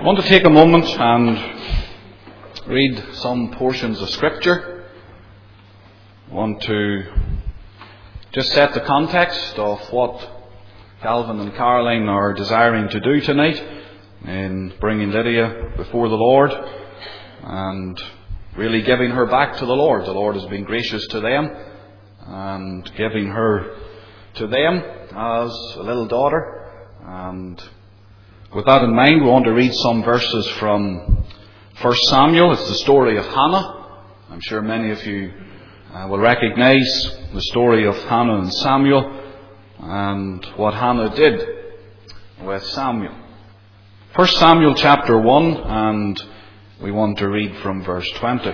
want to take a moment and read some portions of Scripture. I want to just set the context of what Calvin and Caroline are desiring to do tonight in bringing Lydia before the Lord and really giving her back to the Lord. The Lord has been gracious to them and giving her to them as a little daughter. And with that in mind, we want to read some verses from 1 Samuel. It's the story of Hannah. I'm sure many of you will recognise the story of Hannah and Samuel and what Hannah did with Samuel. 1 Samuel chapter 1, and we want to read from verse 20.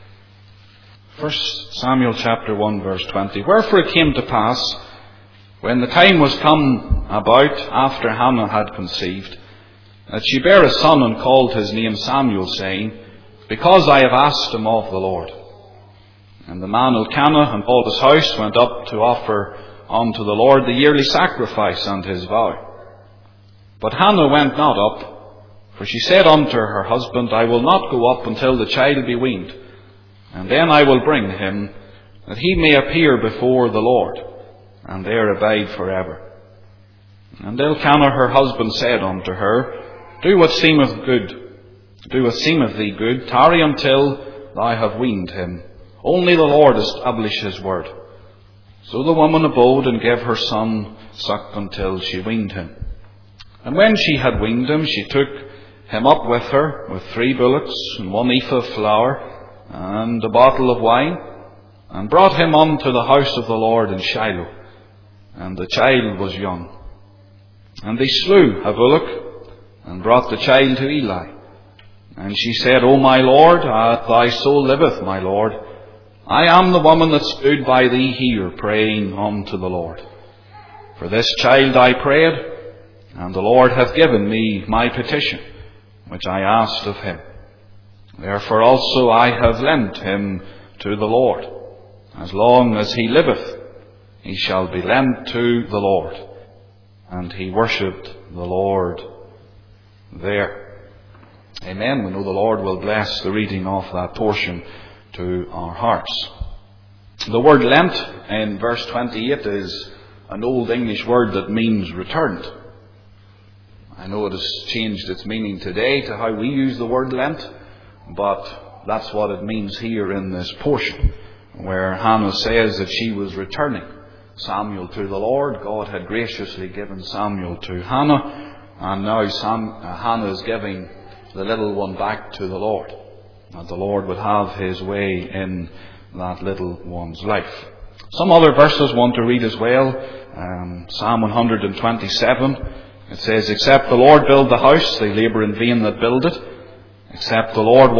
1 Samuel chapter 1 verse 20. Wherefore it came to pass, when the time was come about after Hannah had conceived, that she bare a son and called his name Samuel, saying, Because I have asked him of the Lord. And the man Elkanah and all his house went up to offer unto the Lord the yearly sacrifice and his vow. But Hannah went not up, for she said unto her husband, I will not go up until the child be weaned, and then I will bring him, that he may appear before the Lord, and there abide forever. And Elkanah her husband said unto her, Do what seemeth thee good, tarry until thou have weaned him. Only the Lord establish his word. So the woman abode and gave her son suck until she weaned him. And when she had weaned him, she took him up with her, with 3 bullocks, and 1 ephah of flour, and a bottle of wine, and brought him unto the house of the Lord in Shiloh. And the child was young. And they slew a bullock, and brought the child to Eli. And she said, O my Lord, thy soul liveth, my Lord, I am the woman that stood by thee here, praying unto the Lord. For this child I prayed, and the Lord hath given me my petition, which I asked of him. Therefore also I have lent him to the Lord. As long as he liveth, he shall be lent to the Lord. And he worshipped the Lord there. Amen. We know the Lord will bless the reading of that portion to our hearts. The word lent in verse 28 is an old English word that means returned. I know it has changed its meaning today to how we use the word lent, but that's what it means here in this portion, where Hannah says that she was returning Samuel to the Lord. God had graciously given Samuel to Hannah, and now Hannah is giving the little one back to the Lord, that the Lord would have his way in that little one's life. Some other verses want to read as well. Psalm 127, it says, Except the Lord build the house, they labour in vain that build it. Except the Lord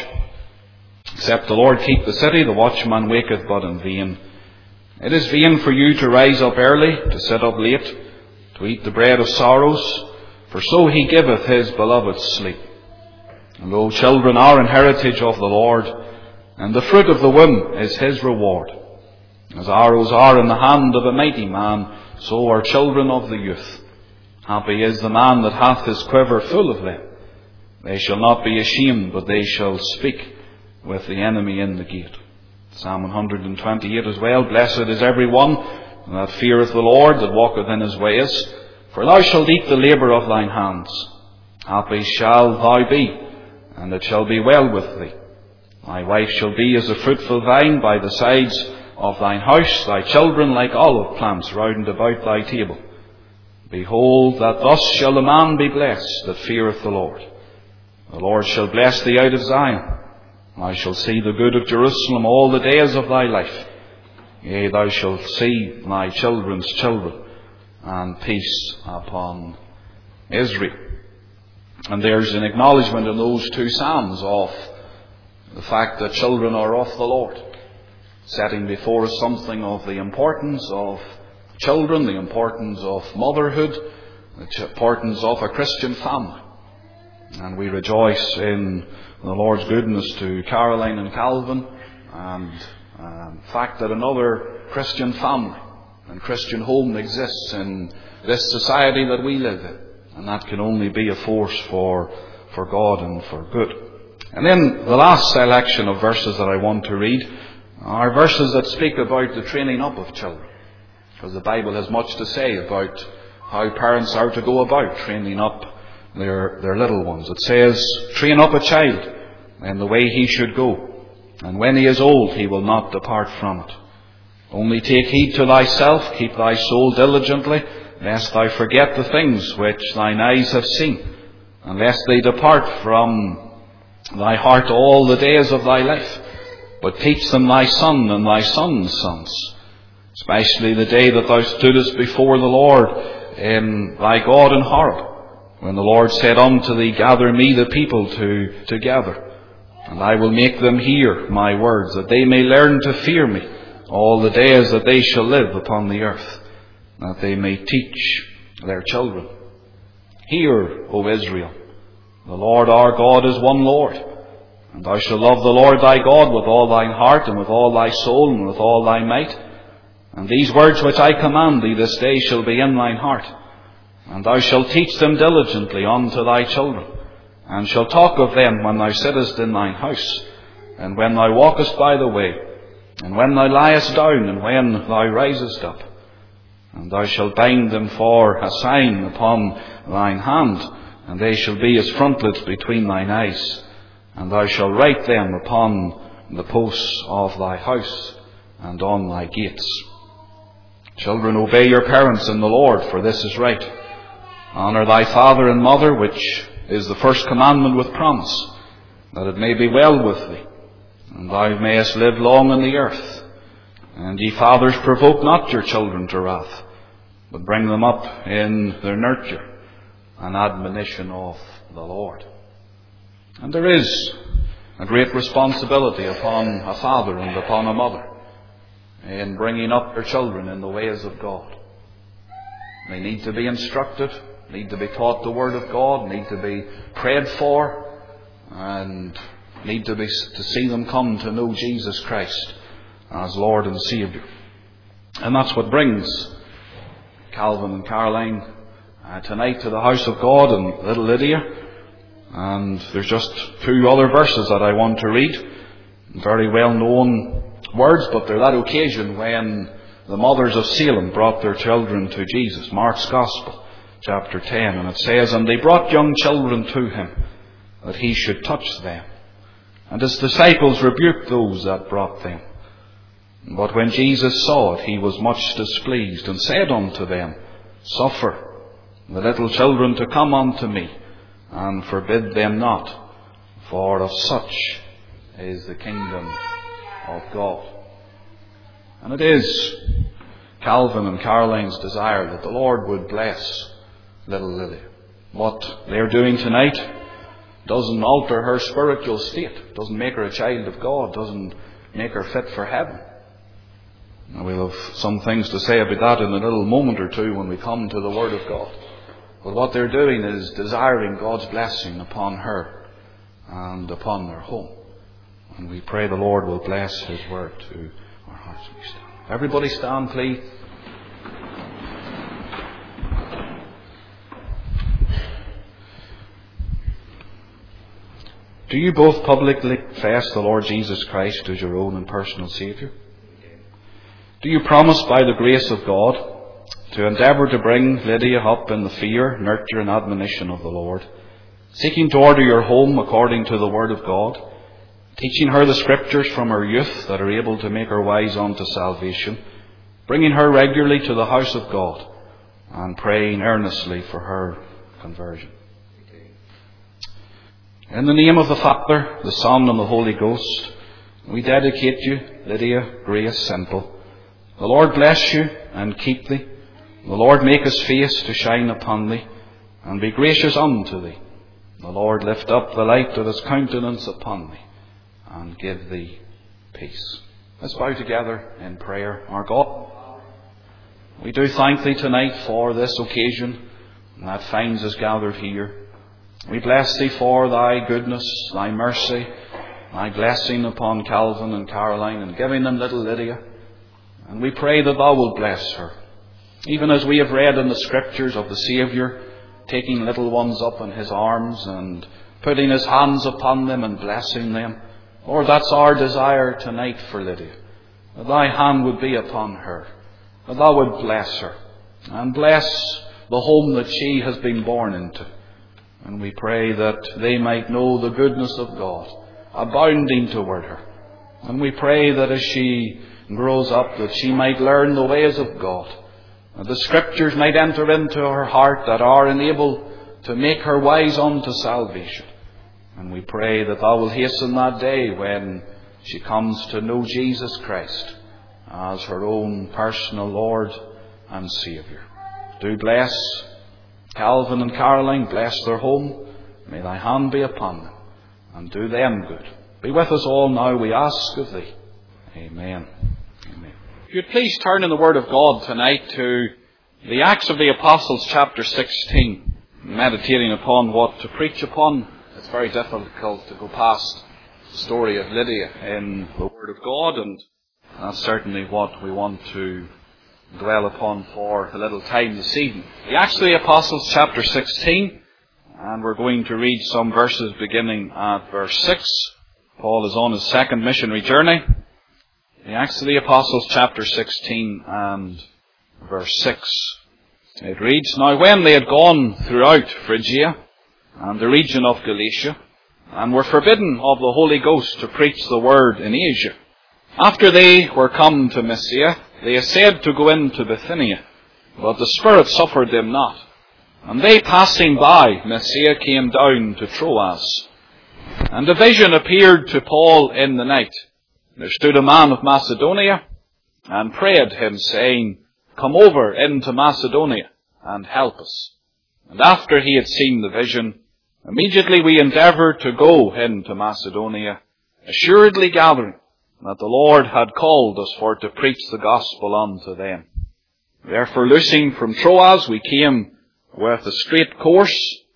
keep the city, the watchman waketh but in vain. It is vain for you to rise up early, to sit up late, to eat the bread of sorrows, for so he giveth his beloved sleep. And lo, children are an heritage of the Lord, and the fruit of the womb is his reward. As arrows are in the hand of a mighty man, so are children of the youth. Happy is the man that hath his quiver full of them. They shall not be ashamed, but they shall speak with the enemy in the gate. Psalm 128 as well. Blessed is every one that feareth the Lord, that walketh in his ways. For thou shalt eat the labour of thine hands. Happy shall thou be, and it shall be well with thee. Thy wife shall be as a fruitful vine by the sides of thine house, thy children like olive plants round about thy table. Behold, that thus shall the man be blessed that feareth the Lord. The Lord shall bless thee out of Zion. Thou shalt see the good of Jerusalem all the days of thy life. Yea, thou shalt see thy children's children, and peace upon Israel. And there's an acknowledgement in those 2 Psalms of the fact that children are of the Lord, setting before us something of the importance of children, the importance of motherhood, the importance of a Christian family. And we rejoice in the Lord's goodness to Caroline and Calvin, and the fact that another Christian family and Christian home exists in this society that we live in. And that can only be a force for for God and for good. And then the last selection of verses that I want to read are verses that speak about the training up of children. Because the Bible has much to say about how parents are to go about training up their little ones. It says, "Train up a child in the way he should go, and when he is old he will not depart from it. Only take heed to thyself, keep thy soul diligently, lest thou forget the things which thine eyes have seen, and lest they depart from thy heart all the days of thy life. But teach them thy son and thy son's sons, especially the day that thou stoodest before the Lord thy God in Horeb, when the Lord said unto thee, Gather me the people together, and I will make them hear my words, that they may learn to fear me all the days that they shall live upon the earth, that they may teach their children. Hear, O Israel, the Lord our God is one Lord, and thou shalt love the Lord thy God with all thine heart, and with all thy soul, and with all thy might. And these words which I command thee this day shall be in thine heart, and thou shalt teach them diligently unto thy children, and shalt talk of them when thou sittest in thine house, and when thou walkest by the way, and when thou liest down, and when thou risest up. And thou shalt bind them for a sign upon thine hand, and they shall be as frontlets between thine eyes. And thou shalt write them upon the posts of thy house, and on thy gates. Children, obey your parents in the Lord, for this is right. Honour thy father and mother, which is the first commandment with promise, that it may be well with thee, and thou mayest live long on the earth. And ye fathers, provoke not your children to wrath, but bring them up in their nurture and admonition of the Lord." And there is a great responsibility upon a father and upon a mother in bringing up their children in the ways of God. They need to be instructed, need to be taught the Word of God, need to be prayed for, and need to see them come to know Jesus Christ as Lord and Saviour. And that's what brings Calvin and Caroline tonight to the house of God and little Lydia. And there's just two other verses that I want to read. Very well known words, but they're that occasion when the mothers of Salem brought their children to Jesus. Mark's Gospel, chapter 10. And it says, "And they brought young children to him, that he should touch them. And his disciples rebuked those that brought them. But when Jesus saw it, he was much displeased, and said unto them, Suffer the little children to come unto me, and forbid them not, for of such is the kingdom of God." And it is Calvin and Caroline's desire that the Lord would bless little Lily. What they're doing tonight doesn't alter her spiritual state, doesn't make her a child of God, doesn't make her fit for heaven. And we'll have some things to say about that in a little moment or two when we come to the Word of God. But what they're doing is desiring God's blessing upon her and upon their home. And we pray the Lord will bless His Word to our hearts. We stand. Everybody stand, please. Do you both publicly confess the Lord Jesus Christ as your own and personal Saviour? Do you promise by the grace of God to endeavour to bring Lydia up in the fear, nurture and admonition of the Lord, seeking to order your home according to the Word of God, teaching her the Scriptures from her youth that are able to make her wise unto salvation, bringing her regularly to the house of God, and praying earnestly for her conversion? In the name of the Father, the Son, and the Holy Ghost, we dedicate you, Lydia Grace Simple. The Lord bless you and keep thee. The Lord make His face to shine upon thee, and be gracious unto thee. The Lord lift up the light of His countenance upon thee, and give thee peace. Let's bow together in prayer. Our God, we do thank thee tonight for this occasion that finds us gathered here. We bless thee for thy goodness, thy mercy, thy blessing upon Calvin and Caroline, and giving them little Lydia. And we pray that thou wilt bless her. Even as we have read in the Scriptures of the Saviour, taking little ones up in His arms and putting his hands upon them and blessing them. Lord, that's our desire tonight for Lydia. That thy hand would be upon her. That thou would bless her. And bless the home that she has been born into. And we pray that they might know the goodness of God, abounding toward her. And we pray that as she grows up, that she might learn the ways of God. That the Scriptures might enter into her heart that are enabled to make her wise unto salvation. And we pray that thou will hasten that day when she comes to know Jesus Christ as her own personal Lord and Saviour. Do bless Calvin and Caroline, bless their home. May thy hand be upon them and do them good. Be with us all now, we ask of thee. Amen. Amen. If you'd please turn in the Word of God tonight to the Acts of the Apostles chapter 16. Meditating upon what to preach upon. It's very difficult to go past the story of Lydia in the Word of God, and that's certainly what we want to dwell upon for a little time this evening. The Acts of the Apostles chapter 16, and we're going to read some verses beginning at verse 6. Paul is on his second missionary journey. The Acts of the Apostles chapter 16 and verse 6. It reads, Now when they had gone throughout Phrygia and the region of Galatia, and were forbidden of the Holy Ghost to preach the word in Asia, after they were come to Mysia, they essayed to go into Bithynia, but the Spirit suffered them not. And they passing by Mysia came down to Troas. And a vision appeared to Paul in the night. There stood a man of Macedonia, and prayed him, saying, Come over into Macedonia, and help us. And after he had seen the vision, immediately we endeavoured to go into Macedonia, assuredly gathering that the Lord had called us for to preach the gospel unto them. Therefore, loosing from Troas, we came with a straight course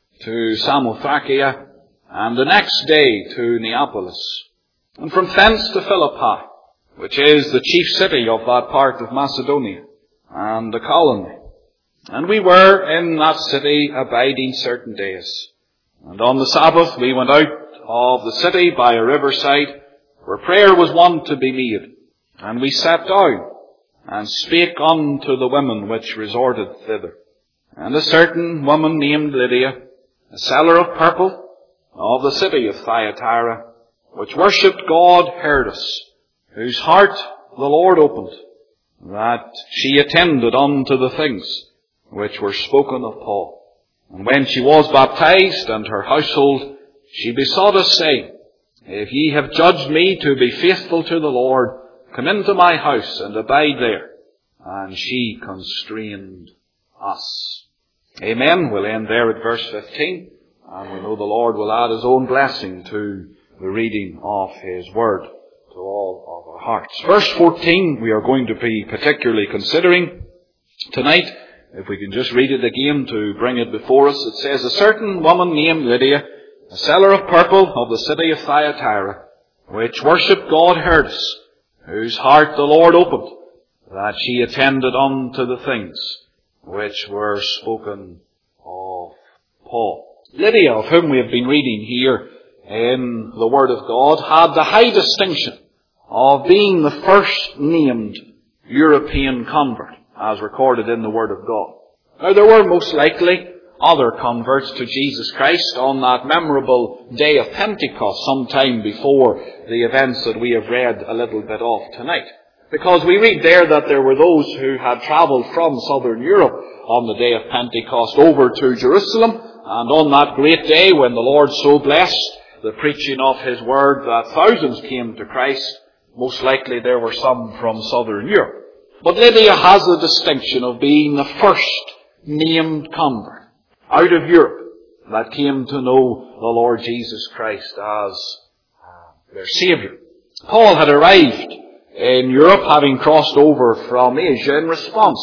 to Samothracia, and the next day to Neapolis, and from thence to Philippi, which is the chief city of that part of Macedonia, and the colony. And we were in that city abiding certain days. And on the Sabbath we went out of the city by a riverside, where prayer was wont to be made. And we sat down, and spake unto the women which resorted thither. And a certain woman named Lydia, a seller of purple, of the city of Thyatira, which worshipped God, heard us, whose heart the Lord opened, that she attended unto the things which were spoken of Paul. And when she was baptized, and her household, she besought us, saying, If ye have judged me to be faithful to the Lord, come into my house and abide there. And she constrained us. Amen. We'll end there at verse 15. And we know the Lord will add his own blessing to the reading of his word to all of our hearts. Verse 14 we are going to be particularly considering tonight. If we can just read it again to bring it before us. It says, A certain woman named Lydia, a seller of purple of the city of Thyatira, which worshipped God, heard us, whose heart the Lord opened, that she attended unto the things which were spoken of Paul. Lydia, of whom we have been reading here in the Word of God, had the high distinction of being the first named European convert, as recorded in the Word of God. Now, there were most likely other converts to Jesus Christ on that memorable day of Pentecost, sometime before the events that we have read a little bit of tonight. Because we read there that there were those who had travelled from southern Europe on the day of Pentecost over to Jerusalem, and on that great day when the Lord so blessed the preaching of his word that thousands came to Christ, most likely there were some from southern Europe. But Lydia has the distinction of being the first named convert out of Europe that came to know the Lord Jesus Christ as their Saviour. Paul had arrived in Europe, having crossed over from Asia in response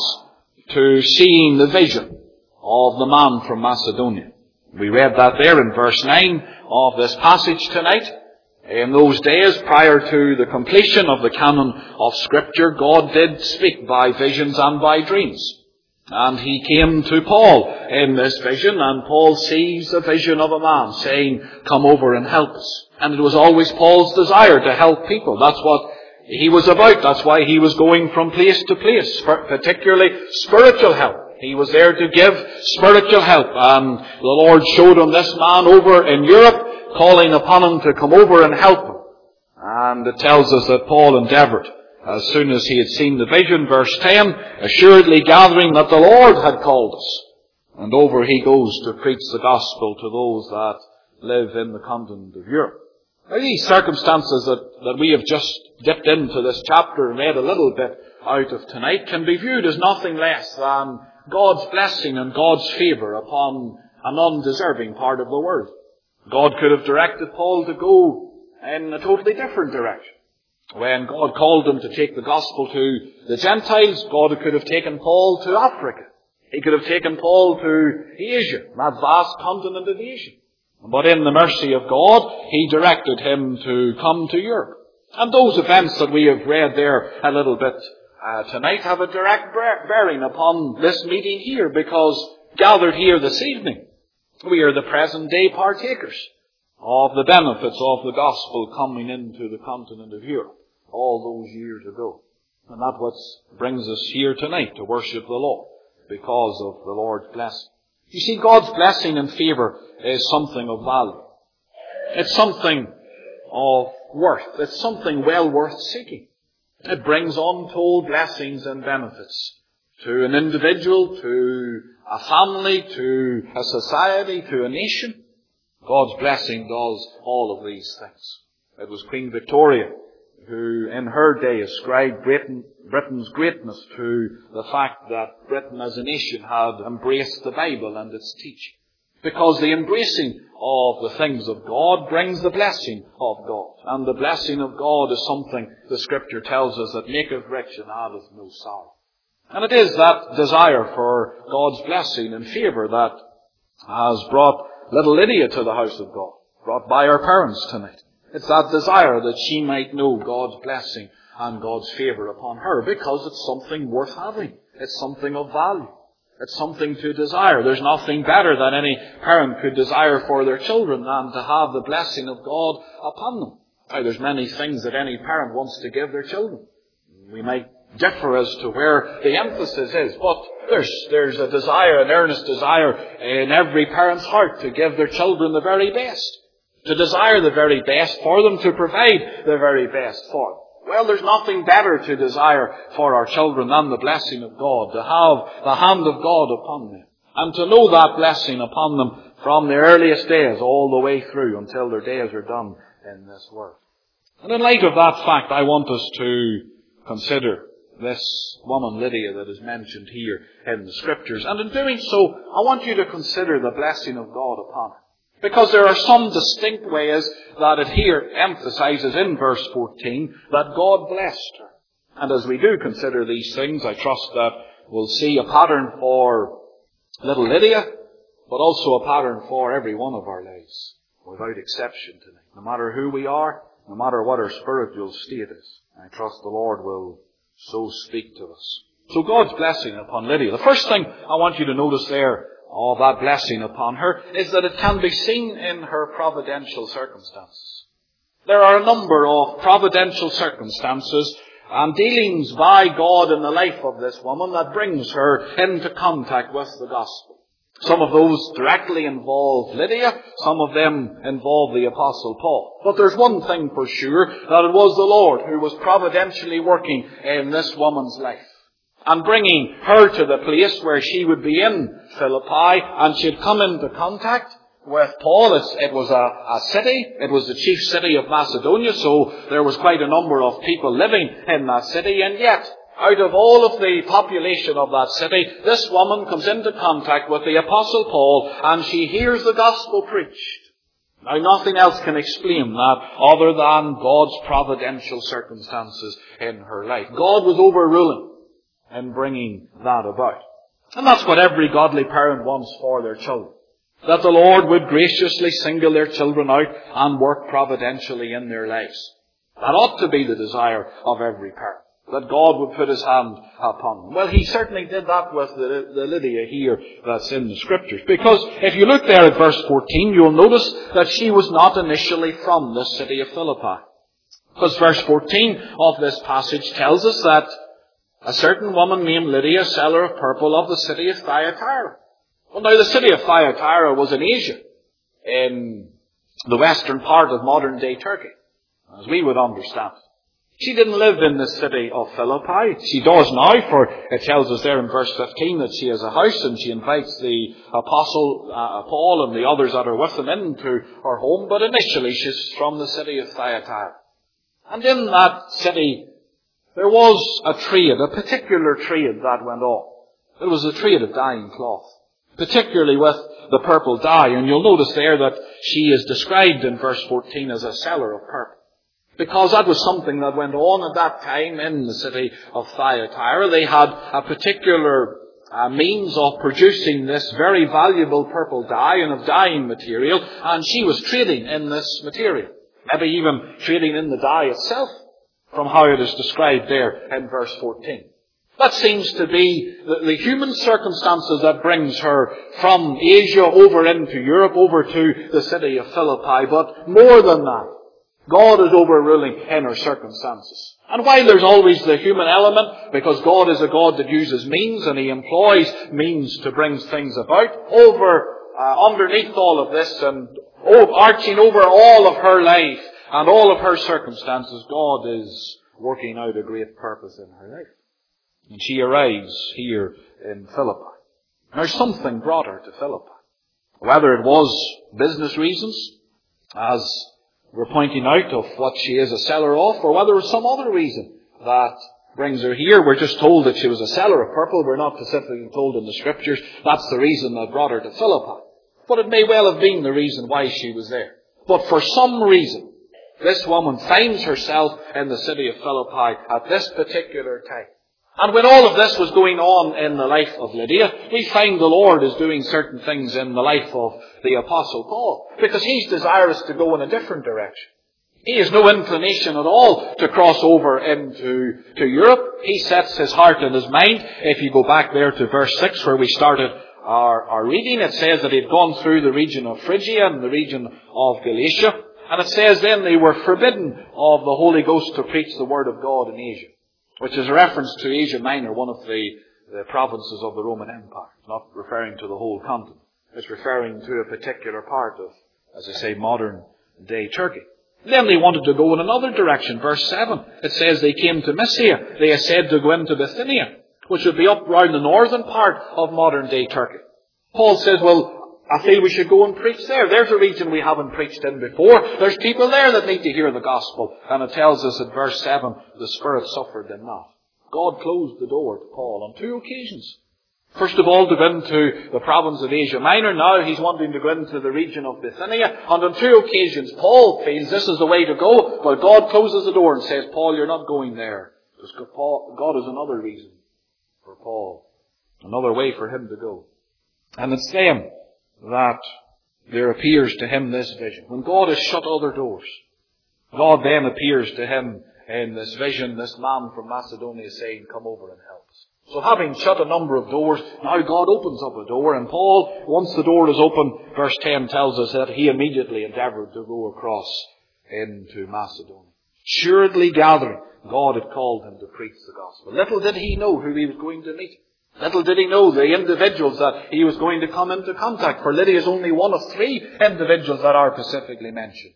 to seeing the vision of the man from Macedonia. We read that there in verse 9 of this passage tonight. In those days, prior to the completion of the canon of Scripture, God did speak by visions and by dreams. And he came to Paul in this vision, and Paul sees the vision of a man saying, come over and help us. And it was always Paul's desire to help people. That's what he was about. That's why he was going from place to place, particularly spiritual help. He was there to give spiritual help. And the Lord showed him this man over in Europe, calling upon him to come over and help him. And it tells us that Paul endeavoured, as soon as he had seen the vision, verse 10, assuredly gathering that the Lord had called us. And over he goes to preach the gospel to those that live in the continent of Europe. Now, these circumstances that we have just dipped into this chapter and read a little bit out of tonight can be viewed as nothing less than God's blessing and God's favour upon an undeserving part of the world. God could have directed Paul to go in a totally different direction. When God called him to take the gospel to the Gentiles, God could have taken Paul to Africa. He could have taken Paul to Asia, that vast continent of Asia. But in the mercy of God, he directed him to come to Europe. And those events that we have read there a little bit tonight have a direct bearing upon this meeting here, because gathered here this evening, we are the present day partakers of the benefits of the gospel coming into the continent of Europe all those years ago. And that's what brings us here tonight to worship the Lord, because of the Lord's blessing. You see, God's blessing and favour is something of value. It's something of worth. It's something well worth seeking. It brings untold blessings and benefits to an individual, to a family, to a society, to a nation. God's blessing does all of these things. It was Queen Victoria who in her day ascribed Britain's greatness to the fact that Britain as a nation had embraced the Bible and its teaching. Because the embracing of the things of God brings the blessing of God. And the blessing of God is something the Scripture tells us that maketh rich and addeth no sorrow. And it is that desire for God's blessing and favour that has brought little Lydia to the house of God, brought by her parents tonight. It's that desire that she might know God's blessing and God's favour upon her, because it's something worth having. It's something of value. It's something to desire. There's nothing better that any parent could desire for their children than to have the blessing of God upon them. Now, there's many things that any parent wants to give their children. We might differ as to where the emphasis is, but there's a desire, an earnest desire in every parent's heart to give their children the very best, to desire the very best for them, to provide the very best for them. Well, there's nothing better to desire for our children than the blessing of God, to have the hand of God upon them, and to know that blessing upon them from their earliest days all the way through until their days are done in this world. And in light of that fact, I want us to consider this woman Lydia that is mentioned here in the Scriptures. And in doing so, I want you to consider the blessing of God upon her. Because there are some distinct ways that it here emphasizes in verse 14 that God blessed her. And as we do consider these things, I trust that we'll see a pattern for little Lydia, but also a pattern for every one of our lives, without exception tonight. No matter who we are, no matter what our spiritual state is, I trust the Lord will so speak to us. So God's blessing upon Lydia. The first thing I want you to notice there of that blessing upon her is that it can be seen in her providential circumstances. There are a number of providential circumstances and dealings by God in the life of this woman that brings her into contact with the gospel. Some of those directly involve Lydia, some of them involve the Apostle Paul. But there's one thing for sure, that it was the Lord who was providentially working in this woman's life and bringing her to the place where she would be in Philippi, and she'd come into contact with Paul. It was a city. It was the chief city of Macedonia, so there was quite a number of people living in that city, and yet out of all of the population of that city, this woman comes into contact with the Apostle Paul, and she hears the gospel preached. Now, nothing else can explain that other than God's providential circumstances in her life. God was overruling in bringing that about. And that's what every godly parent wants for their children. That the Lord would graciously single their children out and work providentially in their lives. That ought to be the desire of every parent. that God would put his hand upon them. Well, he certainly did that with the Lydia here that's in the Scriptures. Because if you look there at verse 14, you'll notice that she was not initially from the city of Philippi. Because verse 14 of this passage tells us that a certain woman named Lydia, seller of purple of the city of Thyatira. Well, now the city of Thyatira was in Asia, in the western part of modern-day Turkey, as we would understand. She didn't live in the city of Philippi. She does now, for it tells us there in verse 15 that she has a house and she invites the apostle Paul and the others that are with him into her home. But initially she's from the city of Thyatira. And in that city there was a trade, a particular trade that went on. It was a trade of dyeing cloth, particularly with the purple dye. And you'll notice there that she is described in verse 14 as a seller of purple. Because that was something that went on at that time in the city of Thyatira. They had a particular means of producing this very valuable purple dye and of dyeing material, and she was trading in this material. Maybe even trading in the dye itself, from how it is described there in verse 14. That seems to be the human circumstances that brings her from Asia over into Europe, over to the city of Philippi. But more than that, God is overruling in her circumstances. And while there's always the human element, because God is a God that uses means and he employs means to bring things about, underneath all of this and arching over all of her life and all of her circumstances, God is working out a great purpose in her life. And she arrives here in Philippi. There's something brought her to Philippi. Whether it was business reasons, as we're pointing out of what she is a seller of, or whether it was some other reason that brings her here. We're just told that she was a seller of purple. We're not specifically told in the Scriptures that's the reason that brought her to Philippi. But it may well have been the reason why she was there. But for some reason, this woman finds herself in the city of Philippi at this particular time. And when all of this was going on in the life of Lydia, we find the Lord is doing certain things in the life of the Apostle Paul, because he's desirous to go in a different direction. He has no inclination at all to cross over into Europe. He sets his heart and his mind. If you go back there to verse 6 where we started our reading, it says that he had gone through the region of Phrygia and the region of Galatia. And it says then they were forbidden of the Holy Ghost to preach the word of God in Asia, which is a reference to Asia Minor, one of the provinces of the Roman Empire. It's not referring to the whole continent. It's referring to a particular part of, as I say, modern day Turkey. Then they wanted to go in another direction. Verse 7, it says they came to Mysia. They essayed to go into Bithynia, which would be up around the northern part of modern day Turkey. Paul says, well, I feel we should go and preach there. There's a region we haven't preached in before. There's people there that need to hear the gospel. And it tells us at verse 7, the Spirit suffered them not. God closed the door to Paul on 2 occasions. First of all, to go into the province of Asia Minor. Now he's wanting to go into the region of Bithynia. And on 2 occasions, Paul feels this is the way to go. But God closes the door and says, Paul, you're not going there. Because God has another reason for Paul. Another way for him to go. And it's then that there appears to him this vision. When God has shut other doors, God then appears to him in this vision, this man from Macedonia saying, come over and help us. So having shut a number of doors, now God opens up a door, and Paul, once the door is open, verse 10 tells us that he immediately endeavoured to go across into Macedonia. Assuredly gathering, God had called him to preach the gospel. Little did he know who he was going to meet. Little did he know the individuals that he was going to come into contact. For Lydia is only one of 3 individuals that are specifically mentioned.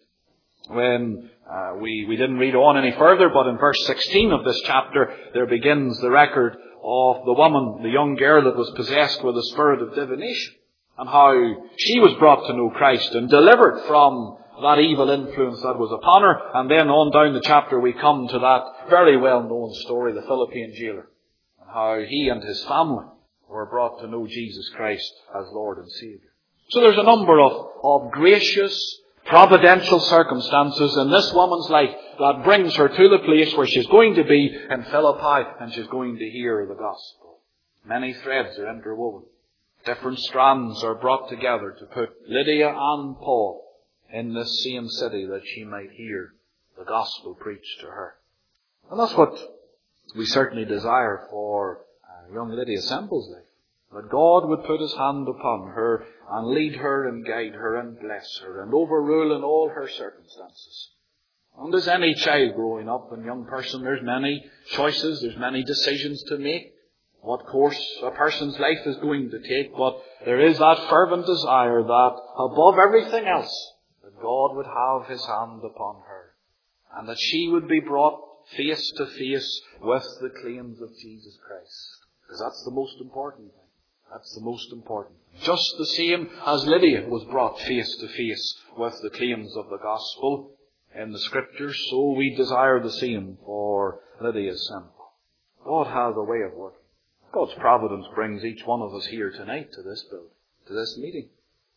When we didn't read on any further, but in verse 16 of this chapter, there begins the record of the woman, the young girl that was possessed with a spirit of divination, and how she was brought to know Christ and delivered from that evil influence that was upon her. And then on down the chapter we come to that very well-known story, the Philippian jailer, and how he and his family were brought to know Jesus Christ as Lord and Saviour. So there's a number of gracious, providential circumstances in this woman's life that brings her to the place where she's going to be in Philippi, and she's going to hear the gospel. Many threads are interwoven. Different strands are brought together to put Lydia and Paul in this same city that she might hear the gospel preached to her. And that's what we certainly desire for young Lydia Semple's life, that God would put His hand upon her and lead her and guide her and bless her and overrule in all her circumstances. And as any child growing up and young person, there's many choices, there's many decisions to make, what course a person's life is going to take, but there is that fervent desire that above everything else, that God would have His hand upon her and that she would be brought face to face with the claims of Jesus Christ. Because that's the most important thing. That's the most important thing. Just the same as Lydia was brought face to face with the claims of the gospel in the Scriptures, so we desire the same for Lydia Semple. God has a way of working. God's providence brings each one of us here tonight to this building, to this meeting,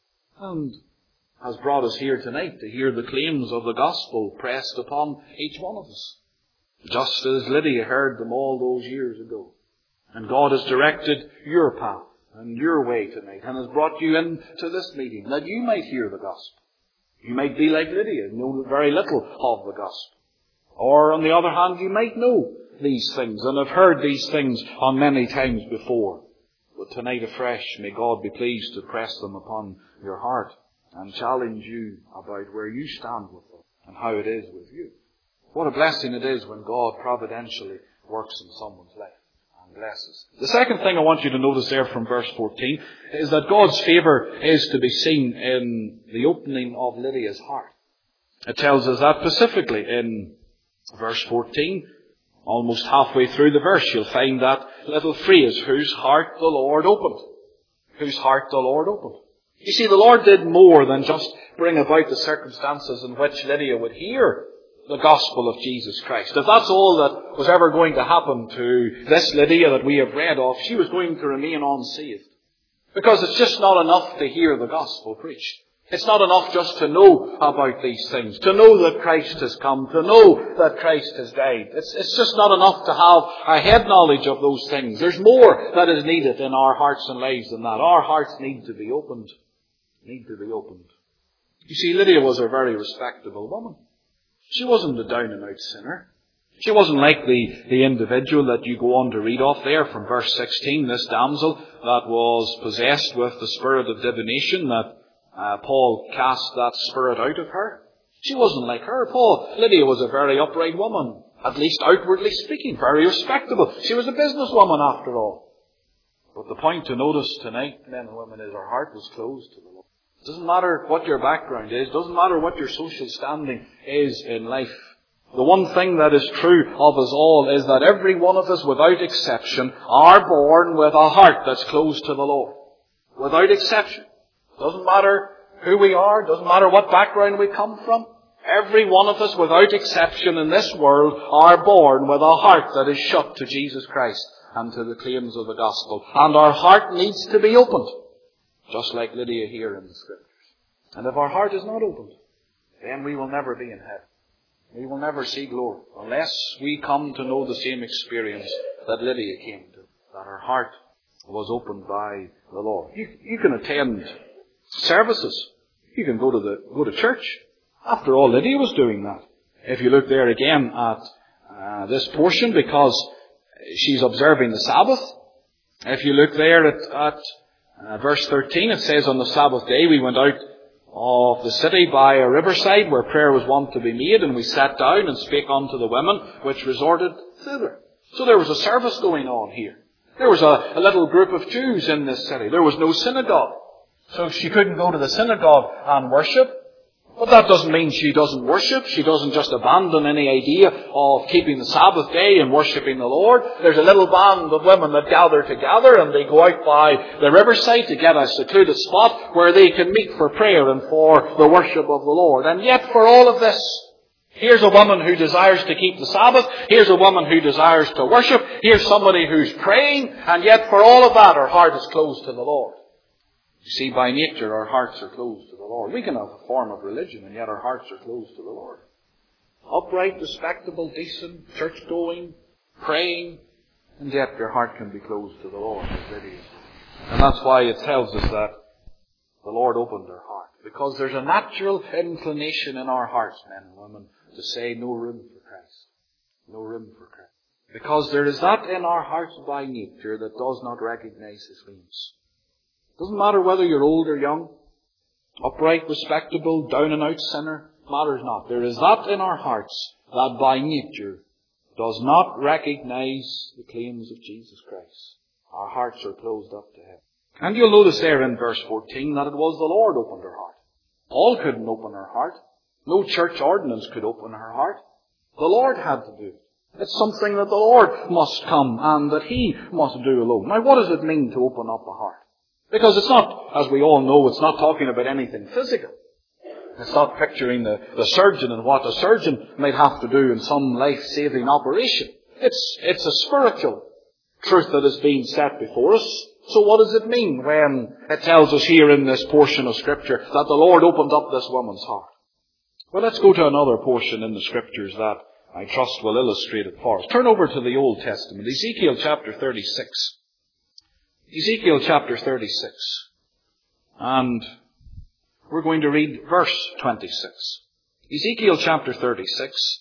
and has brought us here tonight to hear the claims of the gospel pressed upon each one of us, just as Lydia heard them all those years ago. And God has directed your path and your way tonight and has brought you into this meeting that you might hear the gospel. You might be like Lydia, know very little of the gospel. Or on the other hand, you might know these things and have heard these things on many times before. But tonight afresh, may God be pleased to press them upon your heart and challenge you about where you stand with them and how it is with you. What a blessing it is when God providentially works in someone's life and blesses. The second thing I want you to notice there from verse 14 is that God's favour is to be seen in the opening of Lydia's heart. It tells us that specifically in verse 14. Almost halfway through the verse, you'll find that little phrase, whose heart the Lord opened. Whose heart the Lord opened. You see, the Lord did more than just bring about the circumstances in which Lydia would hear the gospel of Jesus Christ. If that's all that was ever going to happen to this Lydia that we have read of, she was going to remain unsaved. Because it's just not enough to hear the gospel preached. It's not enough just to know about these things, to know that Christ has come, to know that Christ has died. It's just not enough to have a head knowledge of those things. There's more that is needed in our hearts and lives than that. Our hearts need to be opened. You see, Lydia was a very respectable woman. She wasn't a down-and-out sinner. She wasn't like the individual that you go on to read off there from verse 16, this damsel that was possessed with the spirit of divination, that Paul cast that spirit out of her. She wasn't like her. Lydia was a very upright woman, at least outwardly speaking, very respectable. She was a businesswoman after all. But the point to notice tonight, men and women, is her heart was closed to the Lord. It doesn't matter what your background is, doesn't matter what your social standing is in life. The one thing that is true of us all is that every one of us, without exception, are born with a heart that's closed to the Lord. Without exception. Doesn't matter who we are, doesn't matter what background we come from. Every one of us, without exception in this world, are born with a heart that is shut to Jesus Christ and to the claims of the gospel. And our heart needs to be opened, just like Lydia here in the Scriptures. And if our heart is not opened, then we will never be in heaven. We will never see glory unless we come to know the same experience that Lydia came to, that her heart was opened by the Lord. You can attend services. You can go to church. After all, Lydia was doing that. If you look there again at this portion, because she's observing the Sabbath. If you look there at verse 13, it says, on the Sabbath day we went out of the city by a riverside where prayer was wont to be made, and we sat down and spake unto the women which resorted thither. So there was a service going on here. There was a little group of Jews in this city. There was no synagogue. So she couldn't go to the synagogue and worship. But that doesn't mean she doesn't worship. She doesn't just abandon any idea of keeping the Sabbath day and worshipping the Lord. There's a little band of women that gather together and they go out by the riverside to get a secluded spot where they can meet for prayer and for the worship of the Lord. And yet for all of this, here's a woman who desires to keep the Sabbath. Here's a woman who desires to worship. Here's somebody who's praying. And yet for all of that, her heart is closed to the Lord. You see, by nature, our hearts are closed to the Lord. We can have a form of religion, and yet our hearts are closed to the Lord. Upright, respectable, decent, church-going, praying, and yet your heart can be closed to the Lord, as it is. And that's why it tells us that the Lord opened her heart. Because there's a natural inclination in our hearts, men and women, to say no room for Christ. No room for Christ. Because there is that in our hearts by nature that does not recognize His claims. It doesn't matter whether you're old or young, upright, respectable, down and out sinner, matters not. There is that in our hearts that by nature does not recognize the claims of Jesus Christ. Our hearts are closed up to Him. And you'll notice there in verse 14 that it was the Lord who opened her heart. Paul couldn't open her heart. No church ordinance could open her heart. The Lord had to do it. It's something that the Lord must come and that He must do alone. Now, what does it mean to open up a heart? Because it's not, as we all know, it's not talking about anything physical. It's not picturing the surgeon and what a surgeon might have to do in some life-saving operation. It's a spiritual truth that is being set before us. So what does it mean when it tells us here in this portion of Scripture that the Lord opened up this woman's heart? Well, let's go to another portion in the Scriptures that I trust will illustrate it for us. Turn over to the Old Testament, Ezekiel chapter 36. Ezekiel chapter 36. And we're going to read verse 26. Ezekiel chapter 36,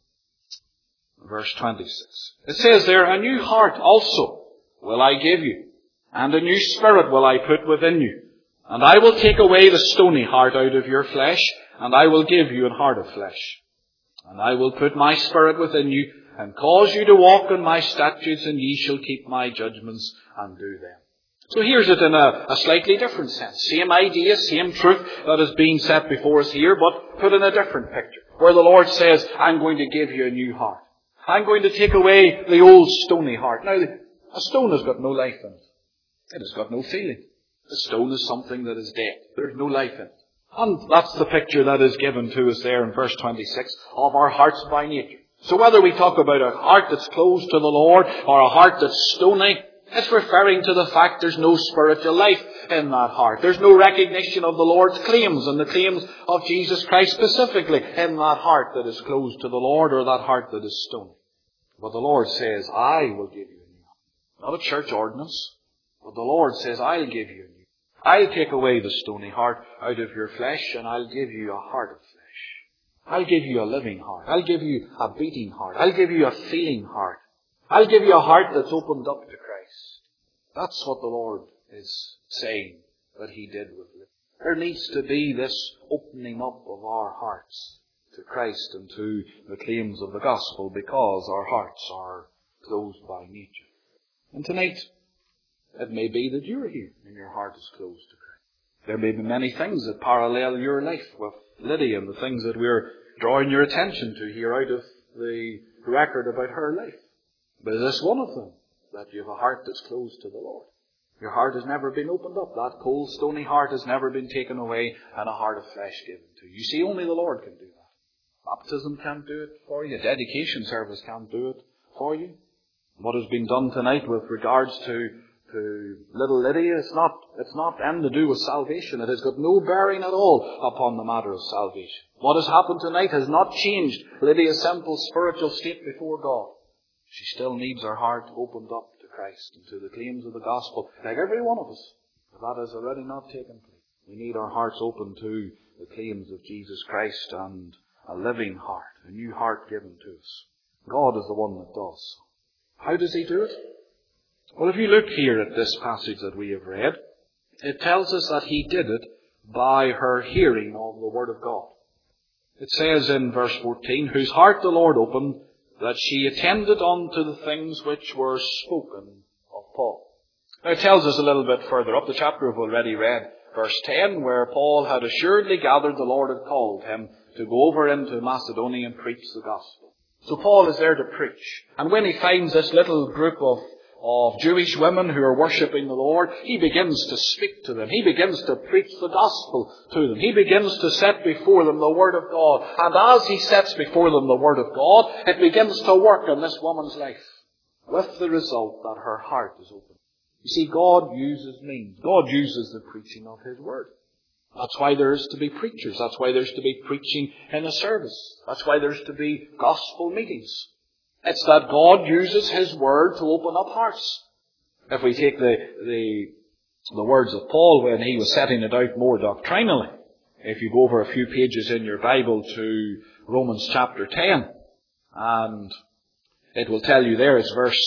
verse 26. It says there, "A new heart also will I give you, and a new spirit will I put within you. And I will take away the stony heart out of your flesh, and I will give you a heart of flesh. And I will put my spirit within you, and cause you to walk in my statutes, and ye shall keep my judgments and do them." So here's it in a slightly different sense. Same idea, same truth that is being set before us here, but put in a different picture. Where the Lord says, "I'm going to give you a new heart. I'm going to take away the old stony heart." Now, a stone has got no life in it. It has got no feeling. A stone is something that is dead. There's no life in it. And that's the picture that is given to us there in verse 26 of our hearts by nature. So whether we talk about a heart that's closed to the Lord or a heart that's stony, it's referring to the fact there's no spiritual life in that heart. There's no recognition of the Lord's claims and the claims of Jesus Christ specifically in that heart that is closed to the Lord or that heart that is stony. But the Lord says, "I will give you a new heart." Not a church ordinance, but the Lord says, "I'll give you a new heart. I'll take away the stony heart out of your flesh, and I'll give you a heart of flesh. I'll give you a living heart. I'll give you a beating heart. I'll give you a feeling heart. I'll give you a heart that's opened up to Christ." That's what the Lord is saying that He did with it. There needs to be this opening up of our hearts to Christ and to the claims of the gospel because our hearts are closed by nature. And tonight, it may be that you're here and your heart is closed to Christ. There may be many things that parallel your life with Lydia and the things that we're drawing your attention to here out of the record about her life. But is this one of them? That you have a heart that's closed to the Lord. Your heart has never been opened up. That cold, stony heart has never been taken away and a heart of flesh given to you. You see, only the Lord can do that. Baptism can't do it for you. Dedication service can't do it for you. What has been done tonight with regards to little Lydia, it's not anything to do with salvation. It has got no bearing at all upon the matter of salvation. What has happened tonight has not changed Lydia's simple spiritual state before God. She still needs her heart opened up to Christ and to the claims of the gospel, like every one of us. If that has already not taken place, we need our hearts open to the claims of Jesus Christ and a living heart, a new heart given to us. God is the one that does. How does He do it? Well, if you look here at this passage that we have read, it tells us that He did it by her hearing of the Word of God. It says in verse 14, "Whose heart the Lord opened, that she attended unto the things which were spoken of Paul." Now it tells us a little bit further up. The chapter we've already read, verse 10, where Paul had assuredly gathered the Lord had called him to go over into Macedonia and preach the gospel. So Paul is there to preach. And when he finds this little group of Jewish women who are worshipping the Lord, he begins to speak to them. He begins to preach the gospel to them. He begins to set before them the Word of God. And as he sets before them the Word of God, it begins to work in this woman's life, with the result that her heart is open. You see, God uses means. God uses the preaching of His Word. That's why there is to be preachers. That's why there's to be preaching in a service. That's why there's to be gospel meetings. It's that God uses His Word to open up hearts. If we take the words of Paul when he was setting it out more doctrinally, if you go over a few pages in your Bible to Romans chapter 10, and It will tell you there, it's verse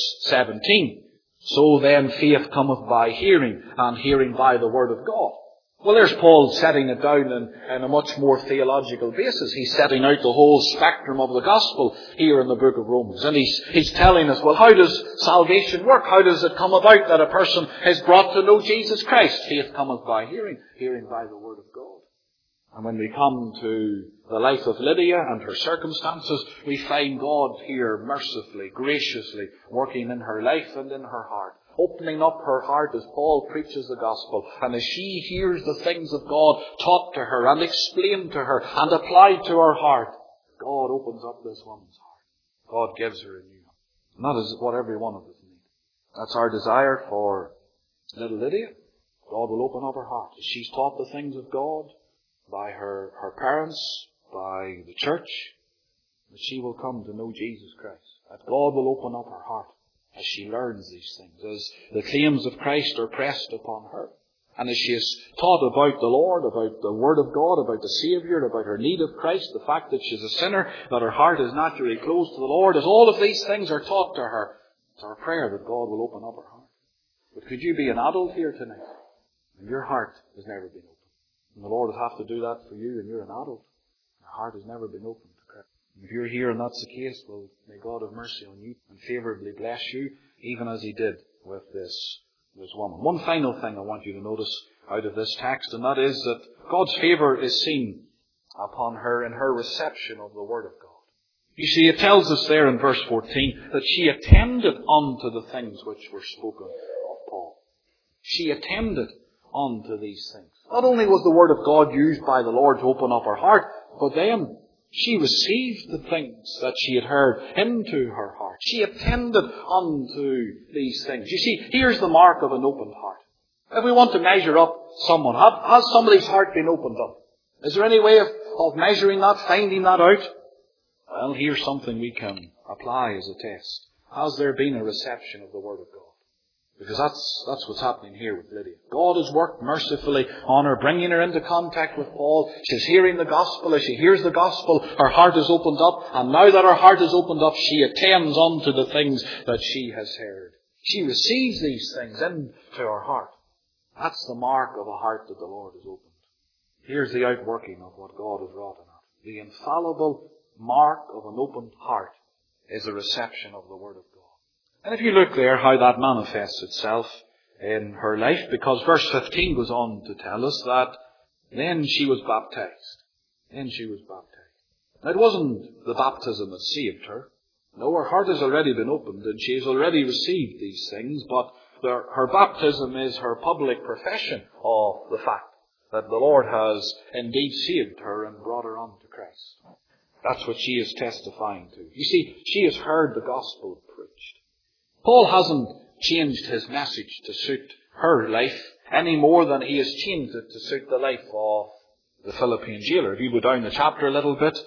17. So then faith cometh by hearing, and hearing by the word of God. Well, there's Paul setting it down in a much more theological basis. He's setting out the whole spectrum of the gospel here in the book of Romans. And he's telling us, well, how does salvation work? How does it come about that a person is brought to know Jesus Christ? Faith cometh by hearing, hearing by the word of God. And when we come to the life of Lydia and her circumstances, we find God here mercifully, graciously working in her life and in her heart, opening up her heart as Paul preaches the gospel. And as she hears the things of God taught to her and explained to her and applied to her heart, God opens up this woman's heart. God gives her a new heart. And that is what every one of us needs. That's our desire for little Lydia. God will open up her heart as she's taught the things of God by her parents, by the church, that she will come to know Jesus Christ. That God will open up her heart as she learns these things, as the claims of Christ are pressed upon her. And as she is taught about the Lord, about the Word of God, about the Saviour, about her need of Christ, the fact that she's a sinner, that her heart is naturally closed to the Lord, as all of these things are taught to her, it's our prayer that God will open up her heart. But could you be an adult here tonight, and your heart has never been opened? And the Lord will have to do that for you, and you're an adult. Your heart has never been opened to Christ. And if you're here and that's the case, well, may God have mercy on you and favourably bless you, even as He did with this woman. One final thing I want you to notice out of this text, and that is that God's favour is seen upon her in her reception of the Word of God. You see, it tells us there in verse 14 that she attended unto the things which were spoken of Paul. She attended unto these things. Not only was the Word of God used by the Lord to open up her heart, but then she received the things that she had heard into her heart. She attended unto these things. You see, here's the mark of an opened heart. If we want to measure up someone, has somebody's heart been opened up? Is there any way of measuring that, finding that out? Well, here's something we can apply as a test. Has there been a reception of the Word of God? Because that's what's happening here with Lydia. God has worked mercifully on her, bringing her into contact with Paul. She's hearing the gospel. As she hears the gospel, her heart is opened up. And now that her heart is opened up, she attends unto the things that she has heard. She receives these things into her heart. That's the mark of a heart that the Lord has opened. Here's the outworking of what God has wrought in her. The infallible mark of an opened heart is a reception of the Word of God. And if you look there how that manifests itself in her life, because verse 15 goes on to tell us that then she was baptized. Then she was baptized. Now, it wasn't the baptism that saved her. No, her heart has already been opened and she has already received these things, but her baptism is her public profession of the fact that the Lord has indeed saved her and brought her on to Christ. That's what she is testifying to. You see, she has heard the gospel preached. Paul hasn't changed his message to suit her life any more than he has changed it to suit the life of the Philippian jailer. If you go down the chapter a little bit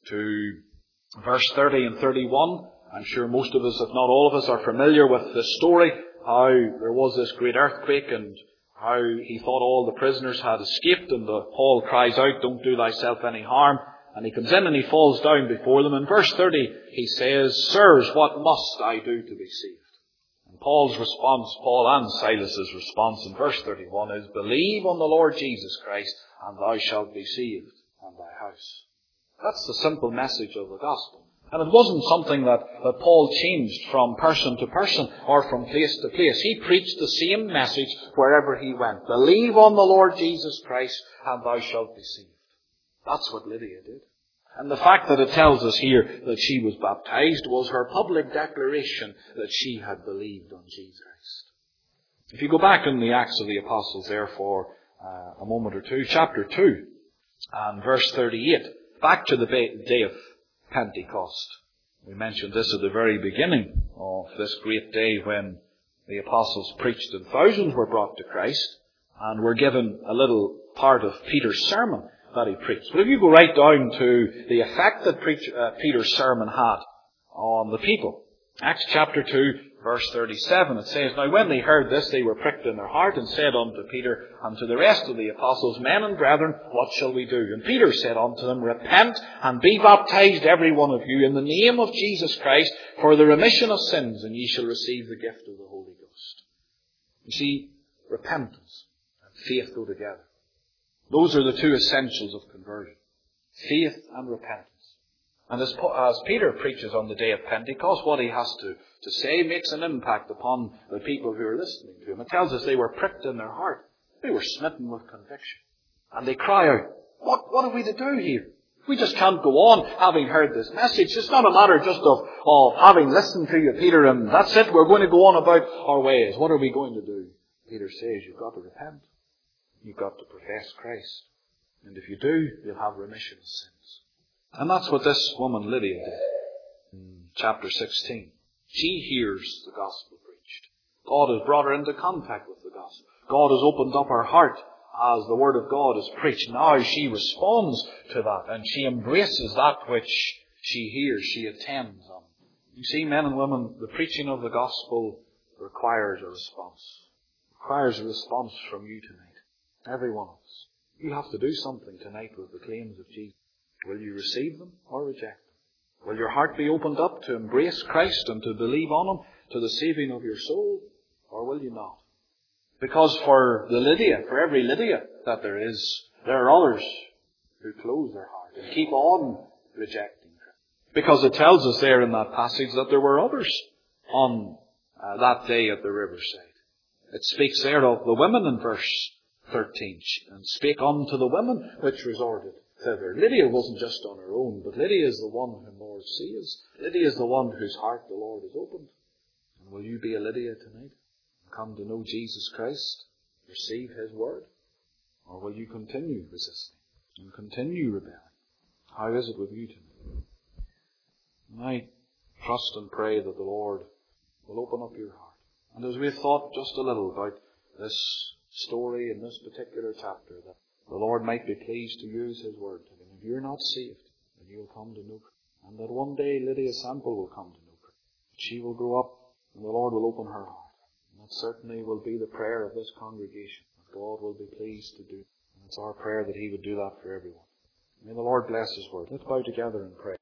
to verse 30 and 31, I'm sure most of us, if not all of us, are familiar with this story, how there was this great earthquake and how he thought all the prisoners had escaped, and Paul cries out, "Don't do thyself any harm." And he comes in and he falls down before them. In verse 30, he says, "Sirs, what must I do to be saved?" And Paul's response, Paul and Silas's response in verse 31 is, "Believe on the Lord Jesus Christ, and thou shalt be saved, and thy house." That's the simple message of the gospel. And it wasn't something that Paul changed from person to person or from place to place. He preached the same message wherever he went. Believe on the Lord Jesus Christ, and thou shalt be saved. That's what Lydia did. And the fact that it tells us here that she was baptized was her public declaration that she had believed on Jesus Christ. If you go back in the Acts of the Apostles there for a moment or two, chapter 2 and verse 38, back to the day of Pentecost. We mentioned this at the very beginning of this great day when the apostles preached and thousands were brought to Christ and were given a little part of Peter's sermon that he preached. But if you go right down to the effect that Peter's sermon had on the people, Acts chapter 2, verse 37, it says, "Now when they heard this, they were pricked in their heart, and said unto Peter and to the rest of the apostles, Men and brethren, what shall we do? And Peter said unto them, Repent, and be baptized every one of you in the name of Jesus Christ for the remission of sins, and ye shall receive the gift of the Holy Ghost." You see, repentance and faith go together. Those are the two essentials of conversion. Faith and repentance. And as Peter preaches on the day of Pentecost, what he has to say makes an impact upon the people who are listening to him. It tells us they were pricked in their heart. They were smitten with conviction. And they cry out, what are we to do here? We just can't go on having heard this message. It's not a matter just of having listened to you, Peter, and that's it. We're going to go on about our ways. What are we going to do? Peter says, you've got to repent. You've got to profess Christ. And if you do, you'll have remission of sins. And that's what this woman Lydia did in chapter 16. She hears the gospel preached. God has brought her into contact with the gospel. God has opened up her heart as the word of God is preached. Now she responds to that and she embraces that which she hears. She attends on. You see, men and women, the preaching of the gospel requires a response. Requires a response from you tonight. Every one of us. You have to do something tonight with the claims of Jesus. Will you receive them or reject them? Will your heart be opened up to embrace Christ and to believe on Him to the saving of your soul? Or will you not? Because for every Lydia that there is, there are others who close their heart and keep on rejecting her. Because it tells us there in that passage that there were others on that day at the riverside. It speaks there of the women in verse 13. And spake unto the women which resorted thither. Lydia wasn't just on her own, but Lydia is the one whom the Lord sees. Lydia is the one whose heart the Lord has opened. And will you be a Lydia tonight? Come to know Jesus Christ? Receive His word? Or will you continue resisting and continue rebelling? How is it with you tonight? And I trust and pray that the Lord will open up your heart. And as we've thought just a little about this story in this particular chapter, that the Lord might be pleased to use His word to them. If you're not saved, then you'll come to know Christ. And that one day Lydia Sample will come to know Christ. She will grow up and the Lord will open her heart. And that certainly will be the prayer of this congregation, that God will be pleased to do. And it's our prayer that He would do that for everyone. May the Lord bless His word. Let's bow together and pray.